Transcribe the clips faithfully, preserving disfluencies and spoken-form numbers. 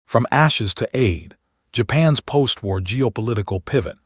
From ashes to aid, Japan's post-war geopolitical pivot.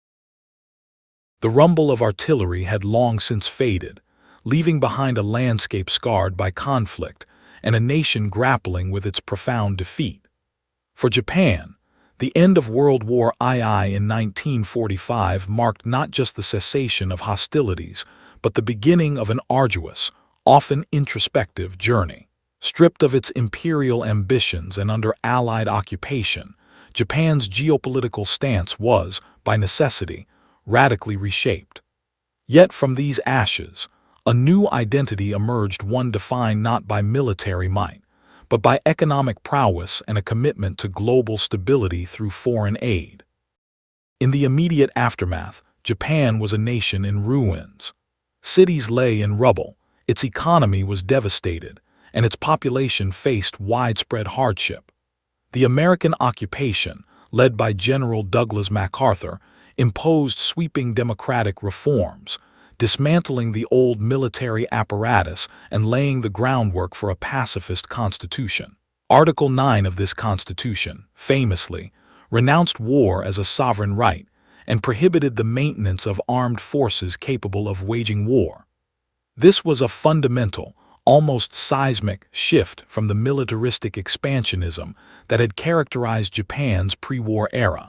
The rumble of artillery had long since faded, leaving behind a landscape scarred by conflict and a nation grappling with its profound defeat. For Japan, the end of World War Two in nineteen forty-five marked not just the cessation of hostilities, but the beginning of an arduous, often introspective journey. Stripped of its imperial ambitions and under Allied occupation, Japan's geopolitical stance was, by necessity, radically reshaped. Yet from these ashes, a new identity emerged, one defined not by military might, but by economic prowess and a commitment to global stability through foreign aid. In the immediate aftermath, Japan was a nation in ruins. Cities lay in rubble, its economy was devastated, and its population faced widespread hardship. The American occupation, led by General Douglas MacArthur, imposed sweeping democratic reforms, dismantling the old military apparatus and laying the groundwork for a pacifist constitution. Article nine of this constitution, famously, renounced war as a sovereign right and prohibited the maintenance of armed forces capable of waging war. This was a fundamental, almost seismic shift from the militaristic expansionism that had characterized Japan's pre-war era.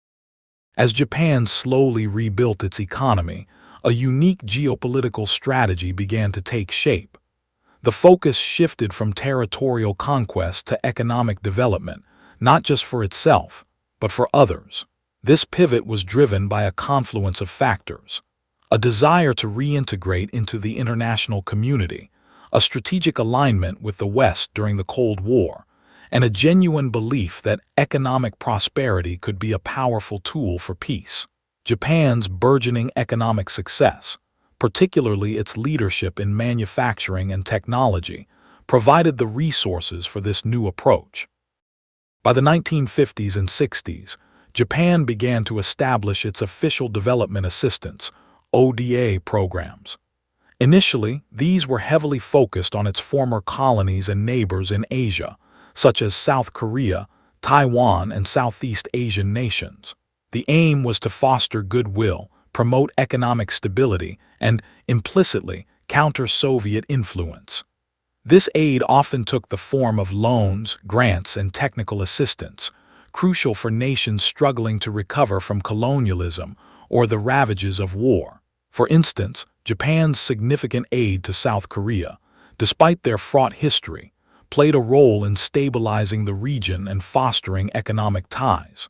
As Japan slowly rebuilt its economy, a unique geopolitical strategy began to take shape. The focus shifted from territorial conquest to economic development, not just for itself, but for others. This pivot was driven by a confluence of factors: a desire to reintegrate into the international community, a strategic alignment with the West during the Cold War, and a genuine belief that economic prosperity could be a powerful tool for peace. Japan's burgeoning economic success, particularly its leadership in manufacturing and technology, provided the resources for this new approach. By the nineteen fifties and sixties, Japan began to establish its official development assistance, O D A, programs. Initially, these were heavily focused on its former colonies and neighbors in Asia, such as South Korea, Taiwan, and Southeast Asian nations. The aim was to foster goodwill, promote economic stability, and, implicitly, counter Soviet influence. This aid often took the form of loans, grants, and technical assistance, crucial for nations struggling to recover from colonialism or the ravages of war. For instance, Japan's significant aid to South Korea, despite their fraught history, played a role in stabilizing the region and fostering economic ties.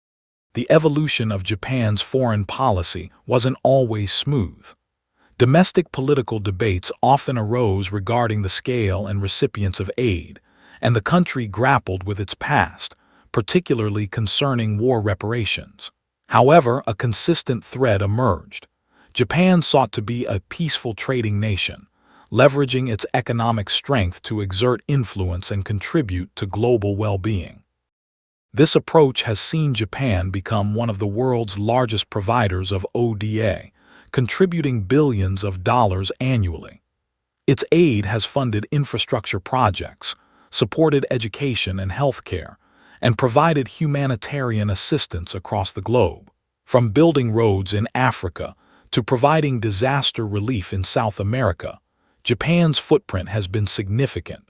The evolution of Japan's foreign policy wasn't always smooth. Domestic political debates often arose regarding the scale and recipients of aid, and the country grappled with its past, particularly concerning war reparations. However, a consistent thread emerged. Japan sought to be a peaceful trading nation, leveraging its economic strength to exert influence and contribute to global well-being. This approach has seen Japan become one of the world's largest providers of O D A, contributing billions of dollars annually. Its aid has funded infrastructure projects, supported education and healthcare, and provided humanitarian assistance across the globe. From building roads in Africa to providing disaster relief in South America, Japan's footprint has been significant.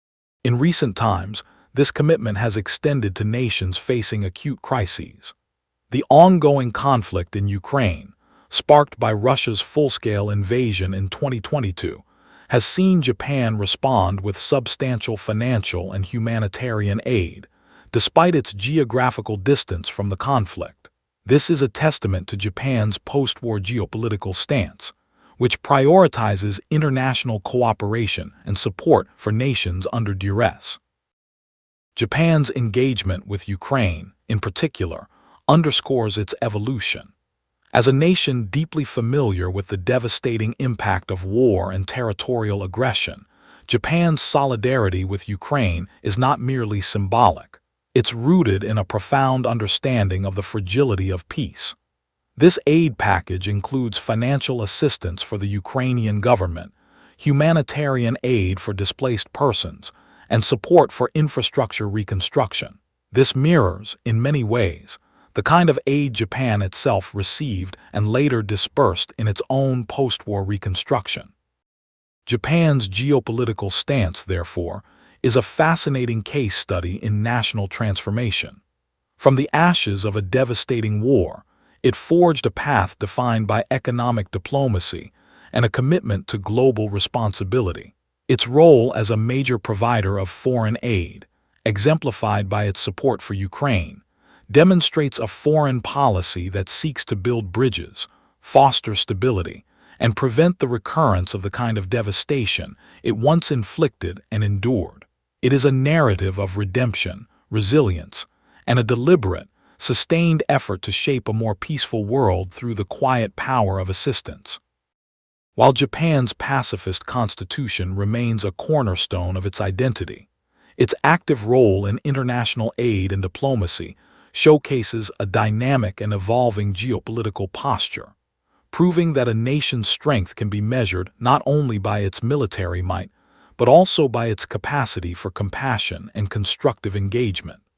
In recent times, this commitment has extended to nations facing acute crises. The ongoing conflict in Ukraine, sparked by Russia's full-scale invasion in twenty twenty-two, has seen Japan respond with substantial financial and humanitarian aid, despite its geographical distance from the conflict. This is a testament to Japan's post-war geopolitical stance, which prioritizes international cooperation and support for nations under duress. Japan's engagement with Ukraine, in particular, underscores its evolution. As a nation deeply familiar with the devastating impact of war and territorial aggression, Japan's solidarity with Ukraine is not merely symbolic. It's rooted in a profound understanding of the fragility of peace. This aid package includes financial assistance for the Ukrainian government, humanitarian aid for displaced persons, and support for infrastructure reconstruction. This mirrors, in many ways, the kind of aid Japan itself received and later dispersed in its own post-war reconstruction. Japan's geopolitical stance, therefore, is a fascinating case study in national transformation. From the ashes of a devastating war, it forged a path defined by economic diplomacy and a commitment to global responsibility. Its role as a major provider of foreign aid, exemplified by its support for Ukraine, demonstrates a foreign policy that seeks to build bridges, foster stability, and prevent the recurrence of the kind of devastation it once inflicted and endured. It is a narrative of redemption, resilience, and a deliberate, sustained effort to shape a more peaceful world through the quiet power of assistance. While Japan's pacifist constitution remains a cornerstone of its identity, its active role in international aid and diplomacy showcases a dynamic and evolving geopolitical posture, proving that a nation's strength can be measured not only by its military might, but also by its capacity for compassion and constructive engagement.